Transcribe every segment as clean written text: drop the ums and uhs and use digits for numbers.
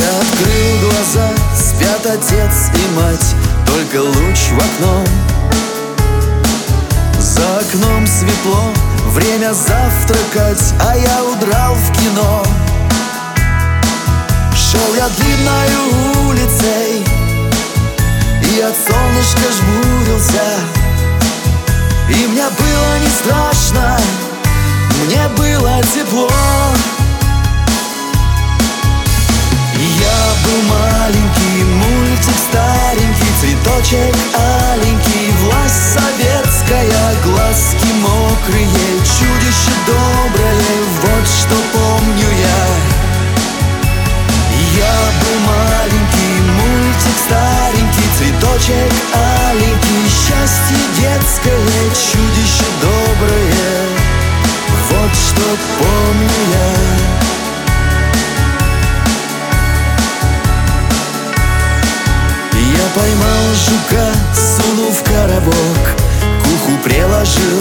Я открыл глаза, спят отец и мать, только луч в окно. За окном светло, время завтракать, а я удрал в кино. Шел я длинною улицей и от солнышка жмурился. И мне было не страшно, мне было тепло. Я был маленький, мультик старенький, цветочек аленький, власть советская, глазки мокрые, чудище доброе, вот что помню я. Я был маленький, мультик старенький, цветочек аленький, счастье детское, чудище доброе, вот что помню я. Я поймал жука, сунул в коробок, к уху приложил.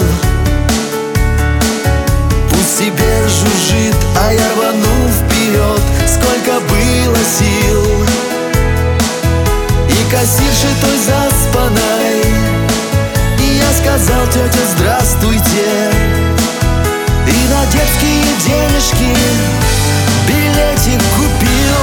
Пусть себе жужжит, а я рванул вперед, сколько было сил. И кассирше той заспанной и я сказал: тетя, здравствуйте. И на детские денежки билетик купил.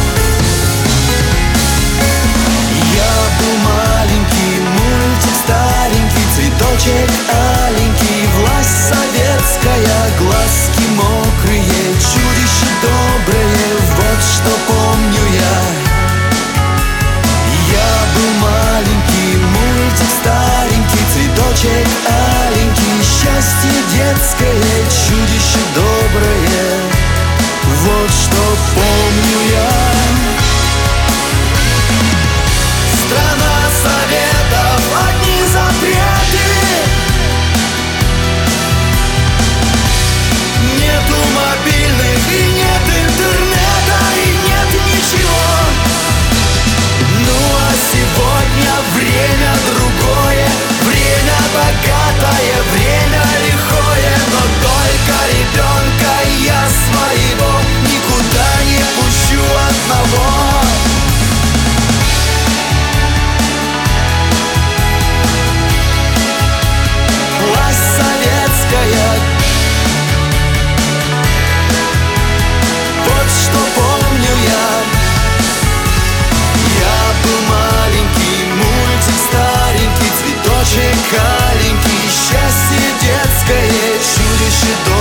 Я был маленький, мультик старенький, цветочек аленький, власть советская, глазки мокрые, чудище доброе, вот что помню я. Я был маленький, мультик старенький, цветочек аленький, счастье детское, чудище доброе, вот что помню я. Страна советов, одни запреты. Нету мобильных и нет интернета, и нет ничего. Ну а сегодня время другое, время богатое, время лихое. Но только ребенка я своего никуда не пущу одного. Вот что помню я. Я был маленький, мультик старенький, цветочек аленький, счастье детское, чудище доброе.